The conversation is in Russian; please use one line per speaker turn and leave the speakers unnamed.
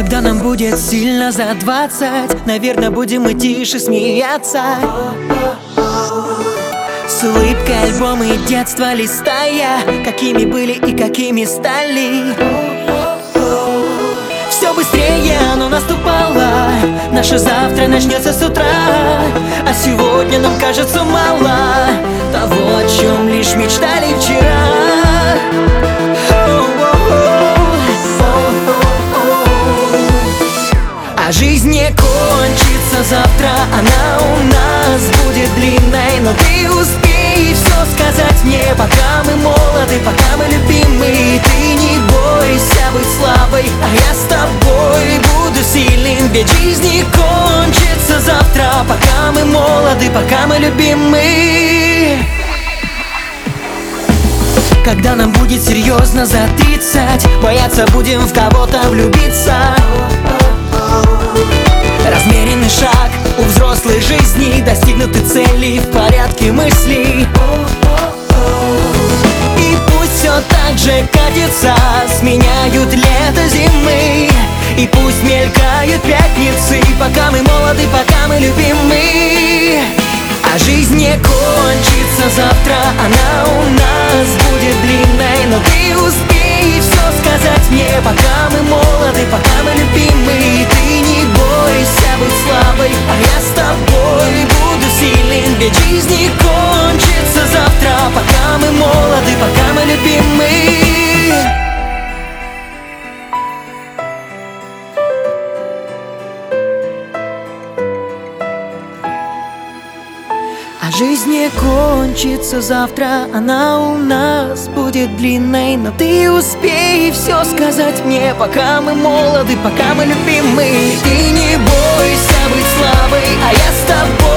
Когда нам будет сильно за 20, наверное, будем мы тише смеяться. С улыбкой альбомы детства листая, какими были и какими стали. Все быстрее оно наступало, наше завтра начнется с утра. А сегодня нам кажется мало того, о чем лишь мечтали вчера. А жизнь не кончится завтра, она у нас будет длинной. Но ты успей все сказать мне, пока мы молоды, пока мы любимы. Ты не бойся быть слабой, а я с тобой буду сильным. Ведь жизнь не кончится завтра, пока мы молоды, пока мы любимы. Когда нам будет серьезно за 30, бояться будем в кого-то влюбиться. Размеренный шаг у взрослой жизни, достигнуты цели в порядке мыслей. И пусть все так же катится, сменяют лето зимы. И пусть мелькают пятницы, пока мы молоды, пока мы любимы. А жизнь не кончится завтра, она у нас будет длинной. Но ты успей все сказать мне, пока мы молоды, пока мы любимы. Ты не бойся быть слабой, а я с тобой буду сильным. Ведь жизнь не кончится завтра, пока мы молоды, пока мы любимы. А жизнь не кончится завтра, она у нас будет длинной. Но ты успей все сказать мне, пока мы молоды, пока мы любимы. Ты не бойся быть слабой, а я с тобой